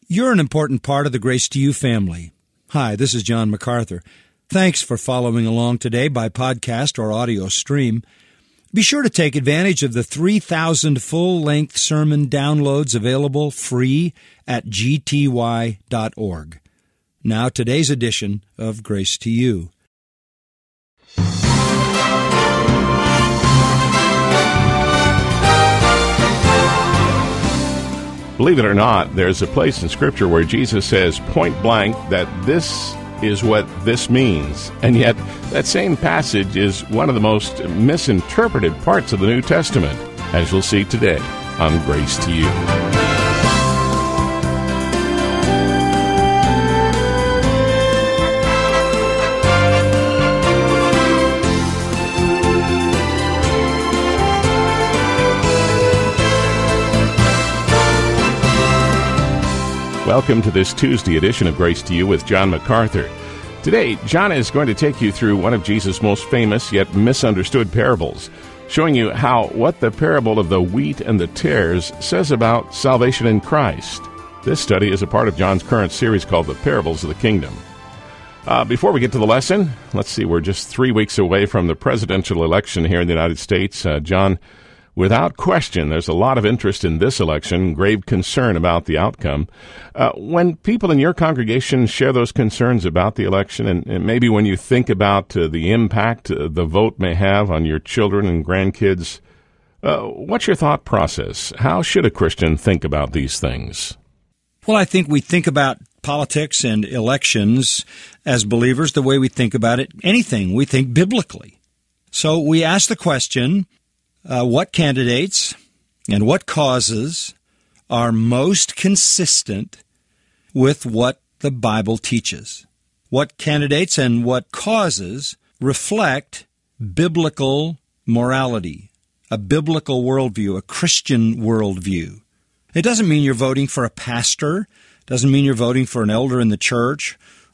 You're an important part of the Grace to You family. Hi, this is John MacArthur. Thanks for following along today by podcast or audio stream. Be sure to take advantage of the 3,000 full-length sermon downloads available free at gty.org. Now, today's edition of Grace to You. Believe it or not, there's a place in Scripture where Jesus says point blank that this is what this means. And yet, that same passage is one of the most misinterpreted parts of the New Testament, as you'll see today on Grace to You. Welcome to this Tuesday edition of Grace to You with John MacArthur. Today, John is going to take you through one of Jesus' most famous yet misunderstood parables, showing you how what the parable of the wheat and the tares says about salvation in Christ. This study is a part of John's current series called The Parables of the Kingdom. Before we get to the lesson, let's see, we're just 3 weeks away from the presidential election here in the United States. John, without question, there's a lot of interest in this election, grave concern about the outcome. When people in your congregation share those concerns about the election, and maybe when you think about the impact the vote may have on your children and grandkids, what's your thought process? How should a Christian think about these things? Well, I think we think about politics and elections as believers the way we think about it. Anything, we think biblically. So we ask the question, what candidates and what causes are most consistent with what the Bible teaches? What candidates and what causes reflect biblical morality, a biblical worldview, a Christian worldview? It doesn't mean you're voting for a pastor, doesn't mean you're voting for an elder in the church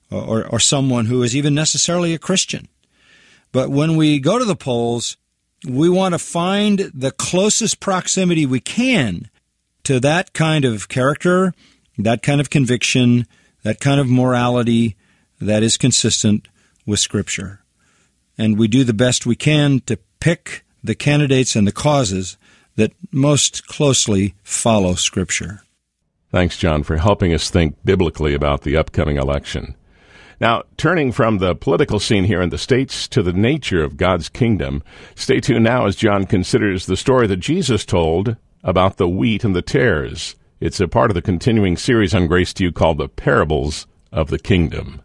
or someone who is even necessarily a Christian. But when we go to the polls, we want to find the closest proximity we can to that kind of character, that kind of conviction, that kind of morality that is consistent with Scripture. And we do the best we can to pick the candidates and the causes that most closely follow Scripture. Thanks, John, for helping us think biblically about the upcoming election. Now, turning from the political scene here in the States to the nature of God's kingdom, stay tuned now as John considers the story that Jesus told about the wheat and the tares. It's a part of the continuing series on Grace to You called The Parables of the Kingdom.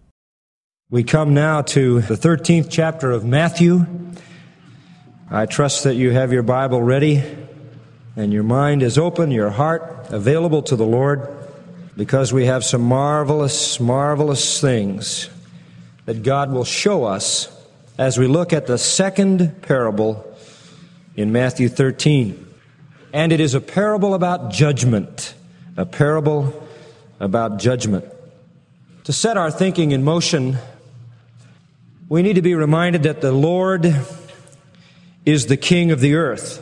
We come now to the 13th chapter of Matthew. I trust that you have your Bible ready and your mind is open, your heart available to the Lord, because we have some marvelous, marvelous things that God will show us as we look at the second parable in Matthew 13. And it is a parable about judgment, a parable about judgment. To set our thinking in motion, we need to be reminded that the Lord is the King of the earth.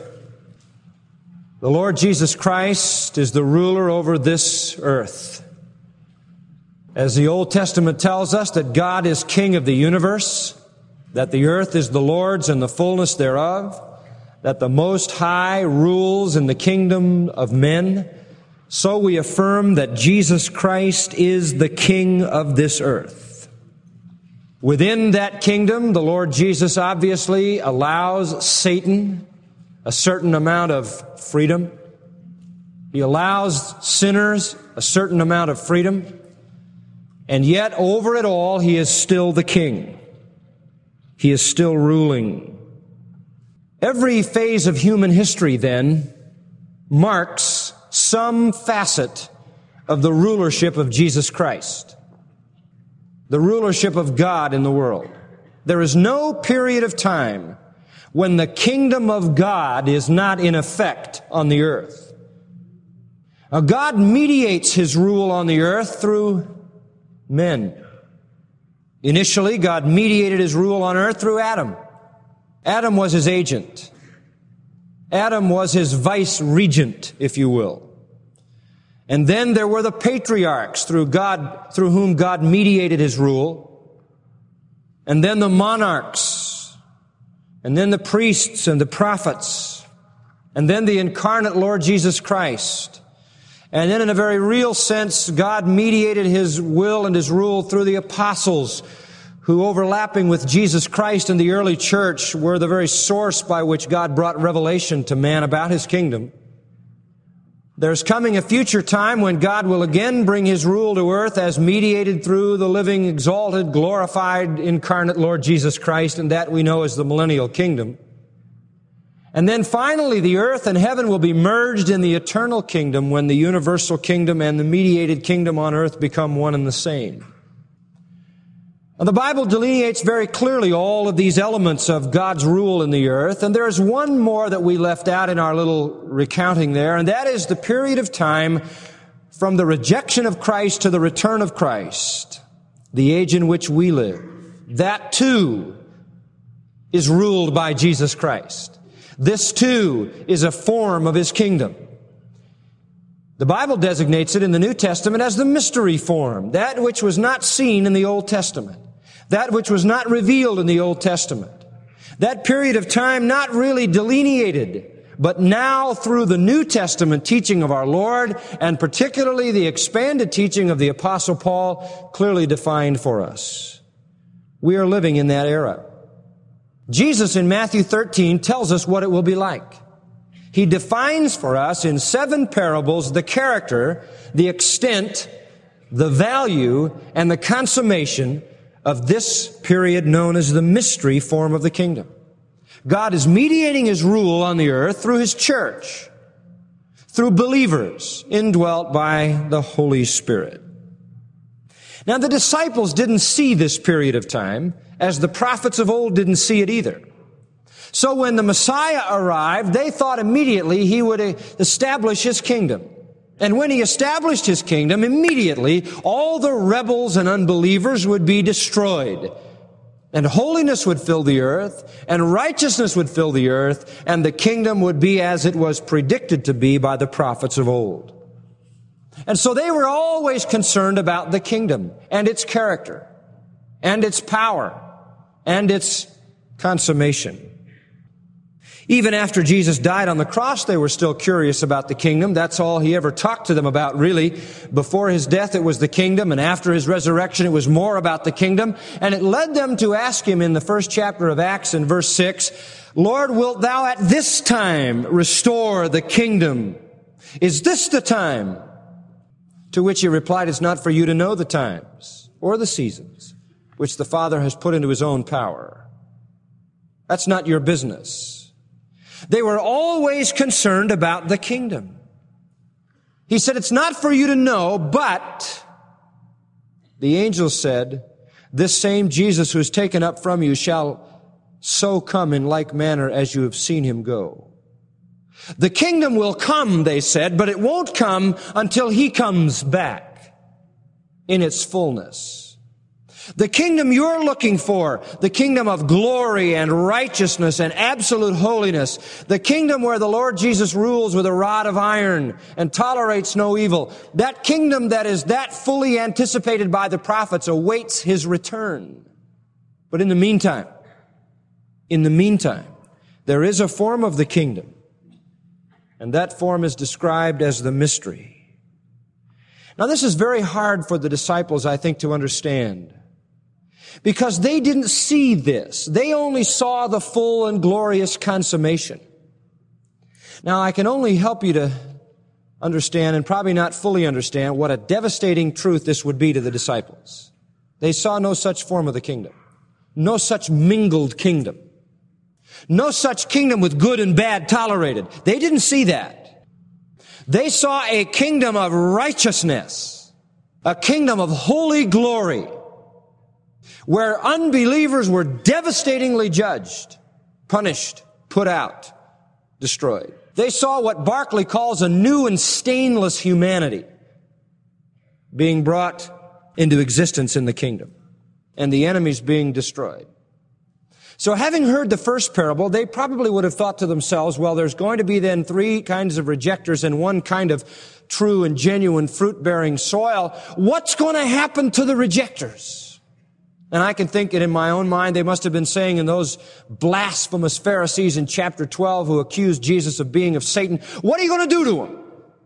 The Lord Jesus Christ is the ruler over this earth. As the Old Testament tells us that God is King of the universe, that the earth is the Lord's and the fullness thereof, that the Most High rules in the kingdom of men, so we affirm that Jesus Christ is the King of this earth. Within that kingdom, the Lord Jesus obviously allows Satan a certain amount of freedom. He allows sinners a certain amount of freedom. And yet, over it all, He is still the King. He is still ruling. Every phase of human history, then, marks some facet of the rulership of Jesus Christ, the rulership of God in the world. There is no period of time when the kingdom of God is not in effect on the earth. Now, God mediates His rule on the earth through men. Initially, God mediated His rule on earth through Adam. Adam was His agent. Adam was His vice regent, if you will. And then there were the patriarchs through whom God mediated his rule. And then the monarchs. And then the priests and the prophets. And then the incarnate Lord Jesus Christ. And then in a very real sense, God mediated his will and his rule through the apostles, who, overlapping with Jesus Christ in the early church, were the very source by which God brought revelation to man about his kingdom. There's coming a future time when God will again bring his rule to earth as mediated through the living, exalted, glorified, incarnate Lord Jesus Christ, and that we know as the millennial kingdom. And then finally, the earth and heaven will be merged in the eternal kingdom when the universal kingdom and the mediated kingdom on earth become one and the same. Now, the Bible delineates very clearly all of these elements of God's rule in the earth, and there is one more that we left out in our little recounting there, and that is the period of time from the rejection of Christ to the return of Christ, the age in which we live. That too is ruled by Jesus Christ. This too is a form of his kingdom. The Bible designates it in the New Testament as the mystery form, that which was not seen in the Old Testament. That which was not revealed in the Old Testament. That period of time not really delineated, but now through the New Testament teaching of our Lord, and particularly the expanded teaching of the Apostle Paul, clearly defined for us. We are living in that era. Jesus in Matthew 13 tells us what it will be like. He defines for us in 7 parables the character, the extent, the value, and the consummation of this period known as the mystery form of the kingdom. God is mediating his rule on the earth through his church, through believers indwelt by the Holy Spirit. Now, the disciples didn't see this period of time, as the prophets of old didn't see it either. So when the Messiah arrived, they thought immediately he would establish his kingdom. And when he established his kingdom, immediately all the rebels and unbelievers would be destroyed. And holiness would fill the earth, and righteousness would fill the earth, and the kingdom would be as it was predicted to be by the prophets of old. And so they were always concerned about the kingdom, and its character, and its power, and its consummation. Even after Jesus died on the cross, they were still curious about the kingdom. That's all he ever talked to them about, really. Before his death, it was the kingdom, and after his resurrection, it was more about the kingdom. And it led them to ask him in the first chapter of Acts in verse 6, Lord, wilt thou at this time restore the kingdom? Is this the time? To which he replied, it's not for you to know the times or the seasons which the Father has put into his own power. That's not your business. They were always concerned about the kingdom. He said, it's not for you to know, but the angel said, this same Jesus who is taken up from you shall so come in like manner as you have seen him go. The kingdom will come, they said, but it won't come until he comes back in its fullness. The kingdom you're looking for, the kingdom of glory and righteousness and absolute holiness, the kingdom where the Lord Jesus rules with a rod of iron and tolerates no evil, that kingdom that is that fully anticipated by the prophets awaits his return. But in the meantime, there is a form of the kingdom, and that form is described as the mystery. Now, this is very hard for the disciples, I think, to understand, because they didn't see this. They only saw the full and glorious consummation. Now, I can only help you to understand, and probably not fully understand, what a devastating truth this would be to the disciples. They saw no such form of the kingdom, no such mingled kingdom, no such kingdom with good and bad tolerated. They didn't see that. They saw a kingdom of righteousness, a kingdom of holy glory, where unbelievers were devastatingly judged, punished, put out, destroyed. They saw what Barclay calls a new and stainless humanity being brought into existence in the kingdom, and the enemies being destroyed. So having heard the first parable, they probably would have thought to themselves, well, there's going to be then three kinds of rejectors and one kind of true and genuine fruit-bearing soil. What's going to happen to the rejectors? And I can think that in my own mind, they must have been saying in those blasphemous Pharisees in chapter 12 who accused Jesus of being of Satan, what are you going to do to them?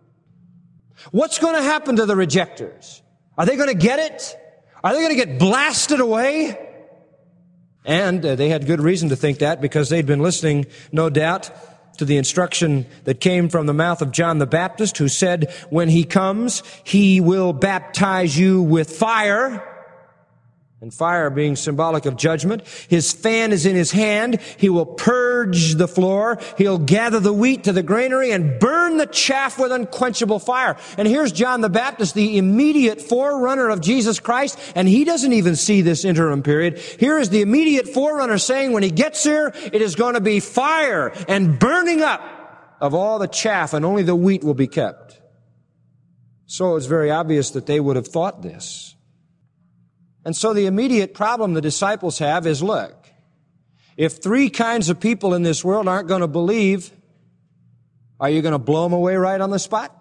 What's going to happen to the rejectors? Are they going to get it? Are they going to get blasted away? And they had good reason to think that because they'd been listening, no doubt, to the instruction that came from the mouth of John the Baptist, who said, when he comes, he will baptize you with fire. And fire being symbolic of judgment. His fan is in his hand. He will purge the floor. He'll gather the wheat to the granary and burn the chaff with unquenchable fire. And here's John the Baptist, the immediate forerunner of Jesus Christ, and he doesn't even see this interim period. Here is the immediate forerunner saying when he gets here, it is going to be fire and burning up of all the chaff, and only the wheat will be kept. So it's very obvious that they would have thought this. And so the immediate problem the disciples have is, look, if three kinds of people in this world aren't going to believe, are you going to blow them away right on the spot?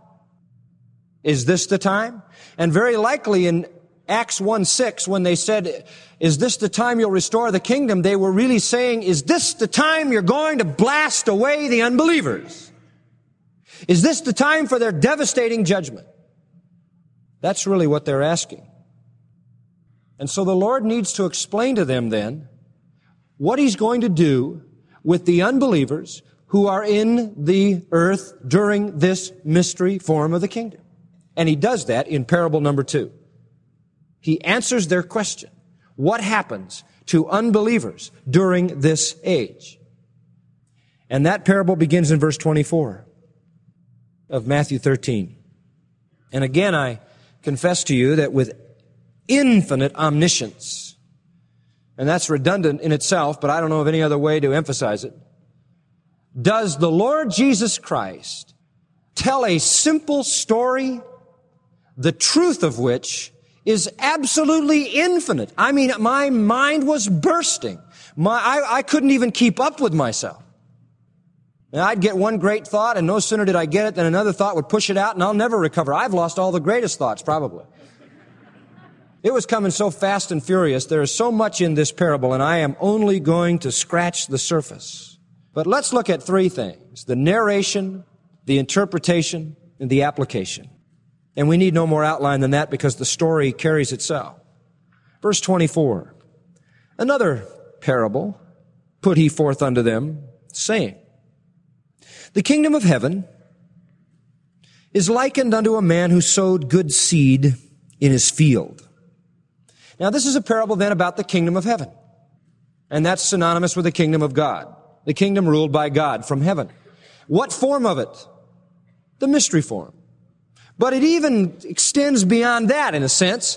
Is this the time? And very likely in Acts 1:6, when they said, is this the time you'll restore the kingdom? They were really saying, is this the time you're going to blast away the unbelievers? Is this the time for their devastating judgment? That's really what they're asking. And so the Lord needs to explain to them then what He's going to do with the unbelievers who are in the earth during this mystery form of the kingdom. And He does that in parable number 2. He answers their question. What happens to unbelievers during this age? And that parable begins in verse 24 of Matthew 13. And again, I confess to you that with infinite omniscience, and that's redundant in itself, but I don't know of any other way to emphasize it, does the Lord Jesus Christ tell a simple story, the truth of which is absolutely infinite. I mean, my mind was bursting. I couldn't even keep up with myself. And I'd get one great thought, and no sooner did I get it than another thought would push it out, and I'll never recover. I've lost all the greatest thoughts, probably. It was coming so fast and furious. There is so much in this parable, and I am only going to scratch the surface. But let's look at three things: the narration, the interpretation, and the application. And we need no more outline than that because the story carries itself. Verse 24, another parable put He forth unto them, saying, the kingdom of heaven is likened unto a man who sowed good seed in his field. Now, this is a parable then about the kingdom of heaven. And that's synonymous with the kingdom of God. The kingdom ruled by God from heaven. What form of it? The mystery form. But it even extends beyond that in a sense.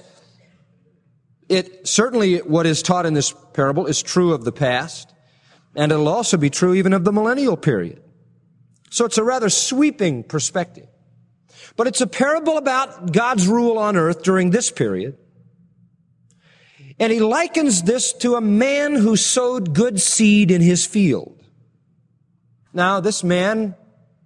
It certainly, what is taught in this parable is true of the past. And it'll also be true even of the millennial period. So it's a rather sweeping perspective. But it's a parable about God's rule on earth during this period. And He likens this to a man who sowed good seed in his field. Now, this man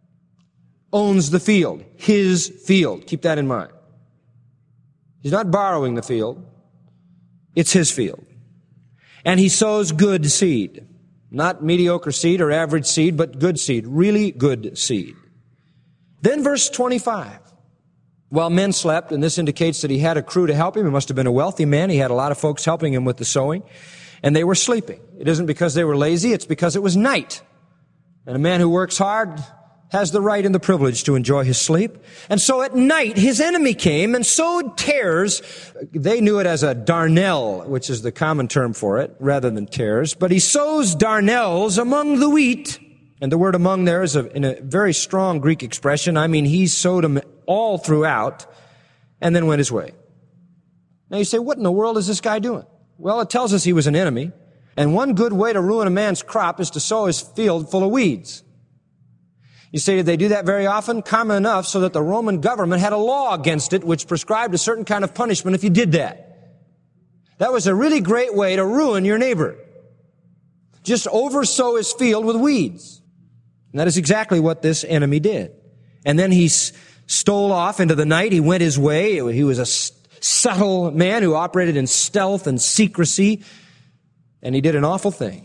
owns the field, his field. Keep that in mind. He's not borrowing the field. It's his field. And he sows good seed. Not mediocre seed or average seed, but good seed. Really good seed. Then verse 25. While men slept, and this indicates that he had a crew to help him. He must have been a wealthy man. He had a lot of folks helping him with the sowing. And they were sleeping. It isn't because they were lazy. It's because it was night. And a man who works hard has the right and the privilege to enjoy his sleep. And so at night, his enemy came and sowed tares. They knew it as a darnel, which is the common term for it, rather than tares. But he sows darnels among the wheat. And the word among there is in a very strong Greek expression. I mean, he sowed them all throughout and then went his way. Now you say, what in the world is this guy doing? Well, it tells us he was an enemy. And one good way to ruin a man's crop is to sow his field full of weeds. You say, did they do that very often? Common enough so that the Roman government had a law against it which prescribed a certain kind of punishment if you did that. That was a really great way to ruin your neighbor. just oversow his field with weeds. And that is exactly what this enemy did. And then he stole off into the night. He went his way. He was a subtle man who operated in stealth and secrecy. And he did an awful thing.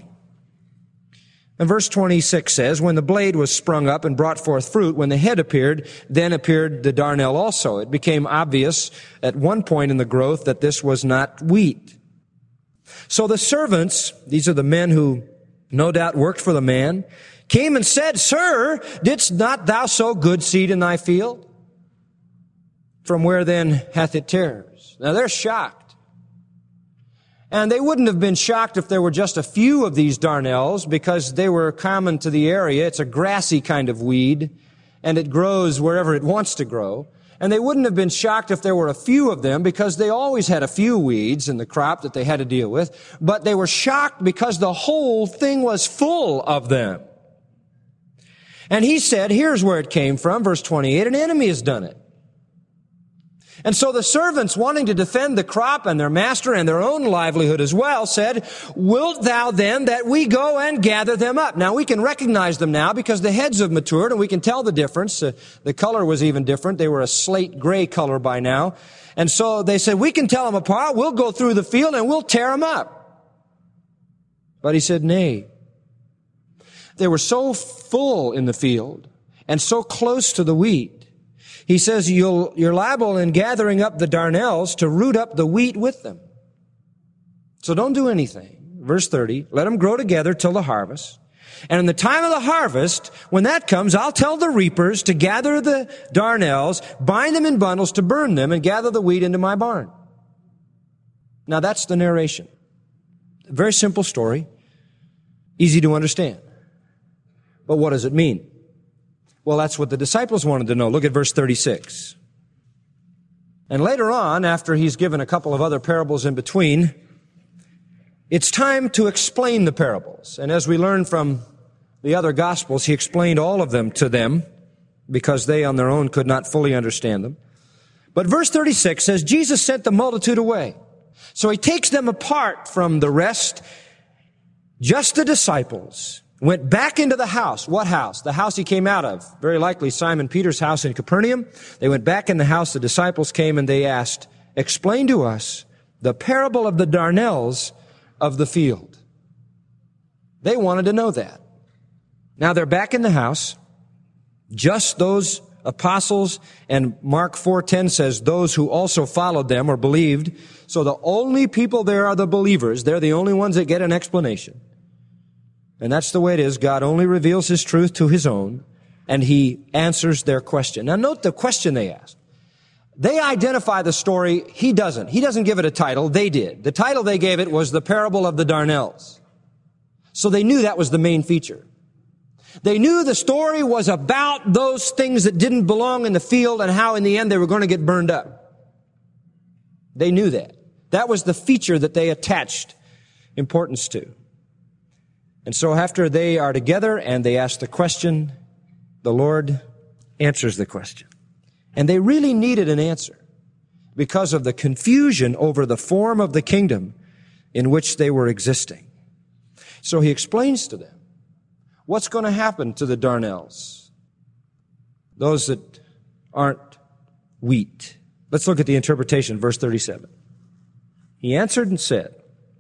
And verse 26 says, when the blade was sprung up and brought forth fruit, when the head appeared, then appeared the darnel also. It became obvious at one point in the growth that this was not wheat. So the servants, these are the men who no doubt worked for the man, came and said, Sir, didst not thou sow good seed in thy field? From where then hath it tares? Now they're shocked. And they wouldn't have been shocked if there were just a few of these darnels, because they were common to the area. It's a grassy kind of weed, and it grows wherever it wants to grow. And they wouldn't have been shocked if there were a few of them, because they always had a few weeds in the crop that they had to deal with. But they were shocked because the whole thing was full of them. And he said, here's where it came from, verse 28, an enemy has done it. And so the servants, wanting to defend the crop and their master and their own livelihood as well, said, wilt thou then that we go and gather them up? Now we can recognize them now because the heads have matured and we can tell the difference. The color was even different. They were a slate gray color by now. And so they said, we can tell them apart. We'll go through the field and we'll tear them up. But he said, nay. They were so full in the field and so close to the wheat. He says, you're liable in gathering up the darnels to root up the wheat with them. So don't do anything. Verse 30, let them grow together till the harvest. And in the time of the harvest, when that comes, I'll tell the reapers to gather the darnels, bind them in bundles to burn them, and gather the wheat into my barn. Now that's the narration. A very simple story, easy to understand. But what does it mean? Well, that's what the disciples wanted to know. Look at verse 36. And later on, after he's given a couple of other parables in between, it's time to explain the parables. And as we learn from the other Gospels, he explained all of them to them because they on their own could not fully understand them. But verse 36 says, Jesus sent the multitude away. So he takes them apart from the rest. Just the disciples went back into the house. What house? The house he came out of. Very likely Simon Peter's house in Capernaum. They went back in the house. The disciples came and they asked, explain to us the parable of the darnels of the field. They wanted to know that. Now they're back in the house. Just those apostles, and Mark 4:10 says those who also followed them or believed. So the only people there are the believers. They're the only ones that get an explanation. And that's the way it is. God only reveals His truth to His own, and He answers their question. Now note the question they asked. They identify the story. He doesn't. He doesn't give it a title. They did. The title they gave it was the parable of the darnels. So they knew that was the main feature. They knew the story was about those things that didn't belong in the field and how in the end they were going to get burned up. They knew that. That was the feature that they attached importance to. And so after they are together and they ask the question, the Lord answers the question. And they really needed an answer because of the confusion over the form of the kingdom in which they were existing. So he explains to them what's going to happen to the darnels, those that aren't wheat. Let's look at the interpretation, verse 37. He answered and said,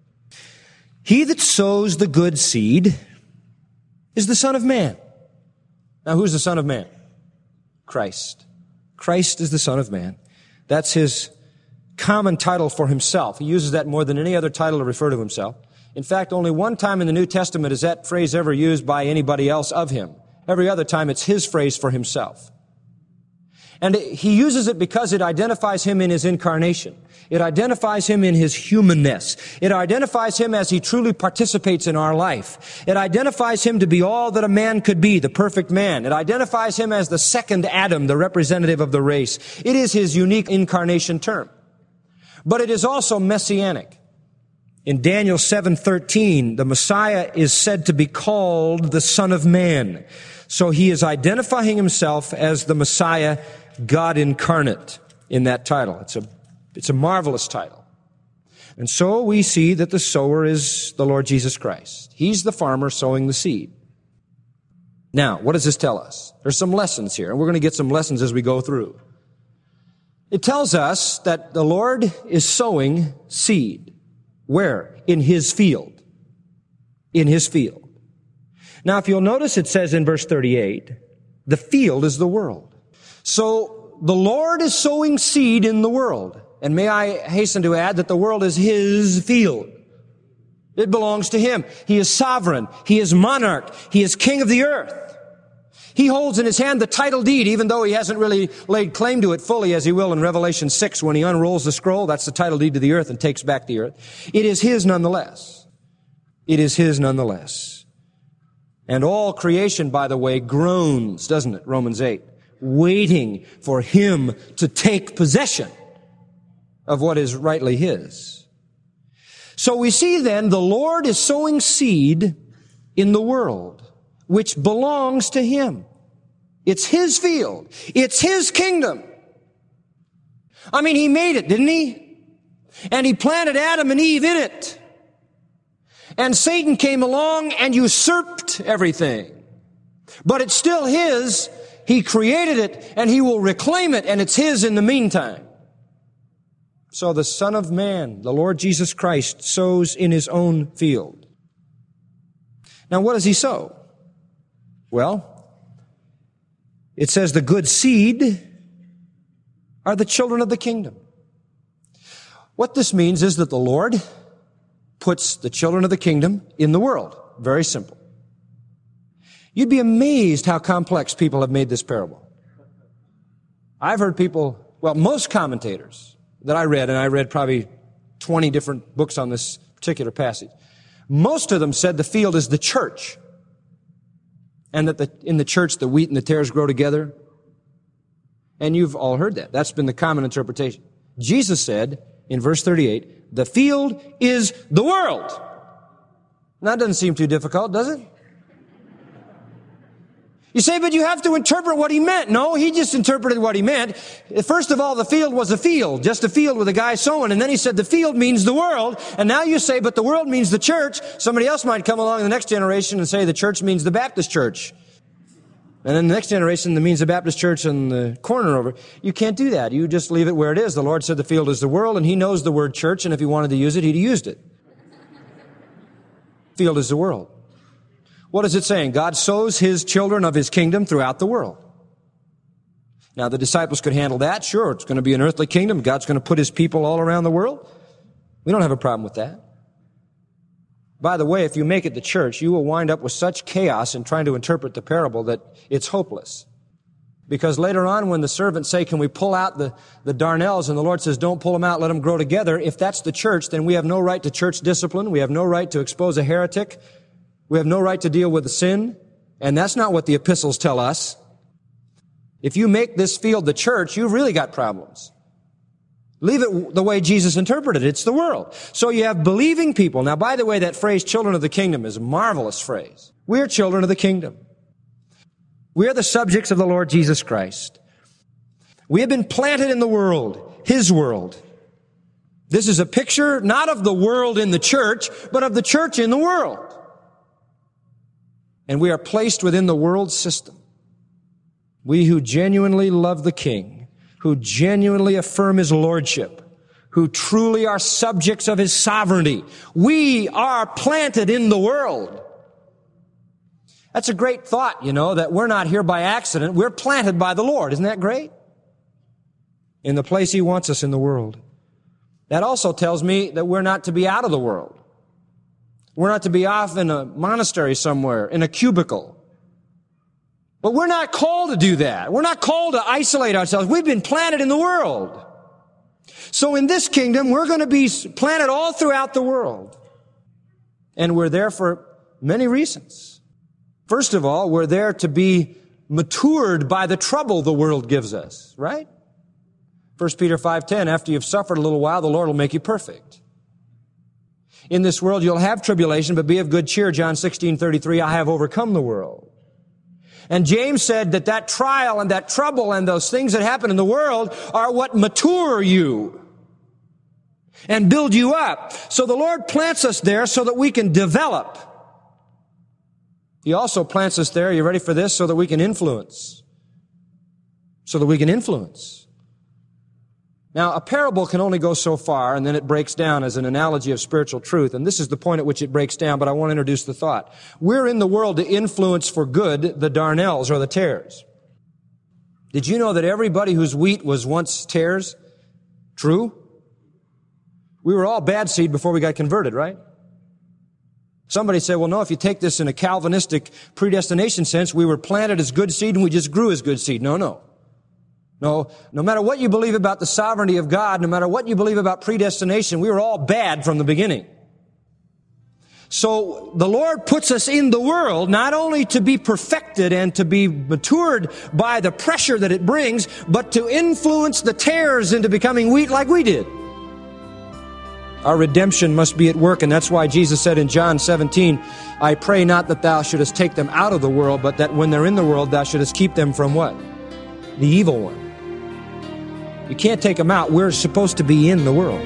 he that sows the good seed is the Son of Man. Now, who's the Son of Man? Christ. Christ is the Son of Man. That's his common title for himself. He uses that more than any other title to refer to himself. In fact, only one time in the New Testament is that phrase ever used by anybody else of him. Every other time it's his phrase for himself. And he uses it because it identifies him in his incarnation. It identifies him in his humanness. It identifies him as he truly participates in our life. It identifies him to be all that a man could be, the perfect man. It identifies him as the second Adam, the representative of the race. It is his unique incarnation term. But it is also messianic. In Daniel 7:13, the Messiah is said to be called the Son of Man. So he is identifying himself as the Messiah, God incarnate, in that title. It's a marvelous title. And so we see that the sower is the Lord Jesus Christ. He's the farmer sowing the seed. Now, what does this tell us? There's some lessons here, and we're going to get some lessons as we go through. It tells us that the Lord is sowing seed. Where? In His field. In His field. Now, if you'll notice, it says in verse 38, the field is the world. So, the Lord is sowing seed in the world. And may I hasten to add that the world is His field. It belongs to Him. He is sovereign. He is monarch. He is king of the earth. He holds in His hand the title deed, even though He hasn't really laid claim to it fully, as He will in Revelation 6 when He unrolls the scroll. That's the title deed to the earth and takes back the earth. It is His nonetheless. It is His nonetheless. And all creation, by the way, groans, doesn't it? Romans 8. Waiting for Him to take possession of what is rightly His. So we see then the Lord is sowing seed in the world, which belongs to Him. It's His field. It's His kingdom. I mean, He made it, didn't He? And He planted Adam and Eve in it. And Satan came along and usurped everything. But it's still His. He created it and He will reclaim it, and it's His in the meantime. So the Son of Man, the Lord Jesus Christ, sows in His own field. Now what does He sow? Well, it says the good seed are the children of the kingdom. What this means is that the Lord puts the children of the kingdom in the world. Very simple. You'd be amazed how complex people have made this parable. I've heard people, most commentators that I read, and I read probably 20 different books on this particular passage, most of them said the field is the church, and that in the church the wheat and the tares grow together. And you've all heard that. That's been the common interpretation. Jesus said in verse 38, the field is the world. Now, that doesn't seem too difficult, does it? You say, but you have to interpret what He meant. No, He just interpreted what He meant. First of all, the field was a field, just a field with a guy sowing. And then He said the field means the world. And now you say, but the world means the church. Somebody else might come along in the next generation and say the church means the Baptist church. And then the next generation, that means the Baptist church in the corner over. You can't do that. You just leave it where it is. The Lord said the field is the world, and He knows the word church, and if He wanted to use it, He'd used it. Field is the world. What is it saying? God sows His children of His kingdom throughout the world. Now, the disciples could handle that. Sure, it's going to be an earthly kingdom. God's going to put His people all around the world. We don't have a problem with that. By the way, if you make it the church, you will wind up with such chaos in trying to interpret the parable that it's hopeless. Because later on, when the servants say, can we pull out the darnels? And the Lord says, don't pull them out, let them grow together. If that's the church, then we have no right to church discipline. We have no right to expose a heretic. We have no right to deal with the sin. And that's not what the epistles tell us. If you make this field the church, you've really got problems. Leave it the way Jesus interpreted it. It's the world. So you have believing people. Now, by the way, that phrase, children of the kingdom, is a marvelous phrase. We're children of the kingdom. We are the subjects of the Lord Jesus Christ. We have been planted in the world, His world. This is a picture not of the world in the church, but of the church in the world. And we are placed within the world system. We who genuinely love the King, who genuinely affirm His lordship, who truly are subjects of His sovereignty, we are planted in the world. That's a great thought, that we're not here by accident. We're planted by the Lord. Isn't that great? In the place He wants us in the world. That also tells me that we're not to be out of the world. We're not to be off in a monastery somewhere, in a cubicle. But we're not called to do that. We're not called to isolate ourselves. We've been planted in the world. So in this kingdom, we're going to be planted all throughout the world. And we're there for many reasons. First of all, we're there to be matured by the trouble the world gives us, right? 1 Peter 5:10, after you've suffered a little while, the Lord will make you perfect. In this world you'll have tribulation, but be of good cheer. John 16:33, I have overcome the world. And James said that trial and that trouble and those things that happen in the world are what mature you. and build you up. So the Lord plants us there so that we can develop. He also plants us there, you ready for this, so that we can influence. So that we can influence. Now, a parable can only go so far, and then it breaks down as an analogy of spiritual truth. And this is the point at which it breaks down, but I want to introduce the thought. We're in the world to influence for good the darnels or the tares. Did you know that everybody whose wheat was once tares? True? We were all bad seed before we got converted, right? Somebody said, well, no, if you take this in a Calvinistic predestination sense, we were planted as good seed and we just grew as good seed. No. No matter what you believe about the sovereignty of God, no matter what you believe about predestination, we were all bad from the beginning. So the Lord puts us in the world not only to be perfected and to be matured by the pressure that it brings, but to influence the tares into becoming wheat like we did. Our redemption must be at work, and that's why Jesus said in John 17, I pray not that thou shouldest take them out of the world, but that when they're in the world, thou shouldest keep them from what? The evil one. You can't take them out. We're supposed to be in the world.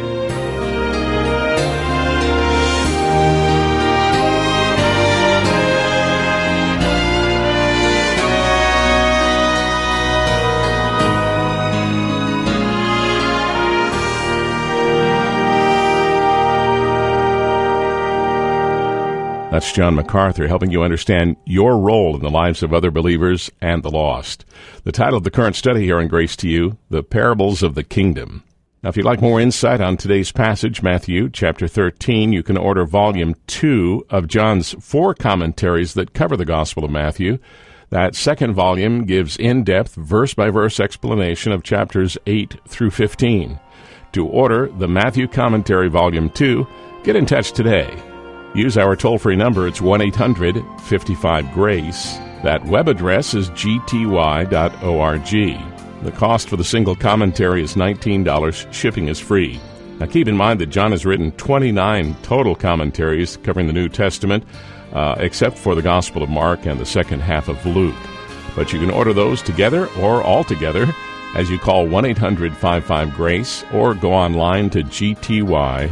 That's John MacArthur helping you understand your role in the lives of other believers and the lost. The title of the current study here on Grace to You, The Parables of the Kingdom. Now, if you'd like more insight on today's passage, Matthew chapter 13, you can order volume 2 of John's 4 commentaries that cover the Gospel of Matthew. That second volume gives in-depth, verse-by-verse explanation of chapters 8 through 15. To order the Matthew Commentary Volume 2, get in touch today. Use our toll-free number. It's 1-800-55-GRACE. That web address is gty.org. The cost for the single commentary is $19. Shipping is free. Now keep in mind that John has written 29 total commentaries covering the New Testament, except for the Gospel of Mark and the second half of Luke. But you can order those together or all together as you call 1-800-55-GRACE or go online to gty.org.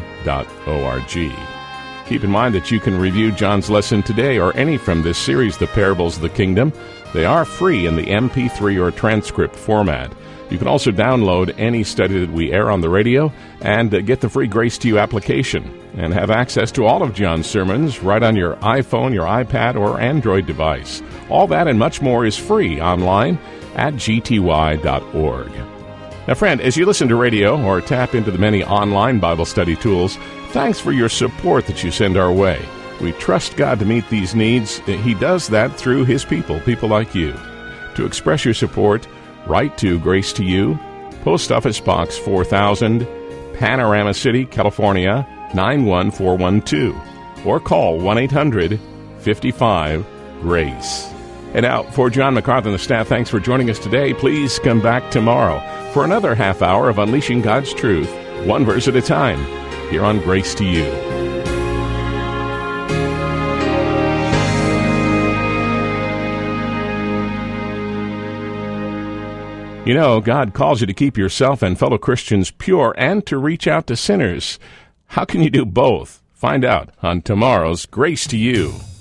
Keep in mind that you can review John's lesson today or any from this series, The Parables of the Kingdom. They are free in the MP3 or transcript format. You can also download any study that we air on the radio and get the free Grace to You application and have access to all of John's sermons right on your iPhone, your iPad, or Android device. All that and much more is free online at gty.org. Now, friend, as you listen to radio or tap into the many online Bible study tools, thanks for your support that you send our way. We trust God to meet these needs. He does that through His people like you. To express your support, write to Grace to You, Post Office Box 4000, Panorama City, California, 91412, or call 1-800-55-GRACE. And now, for John MacArthur and the staff, thanks for joining us today. Please come back tomorrow for another half hour of Unleashing God's Truth, one verse at a time, here on Grace to You. You know, God calls you to keep yourself and fellow Christians pure and to reach out to sinners. How can you do both? Find out on tomorrow's Grace to You.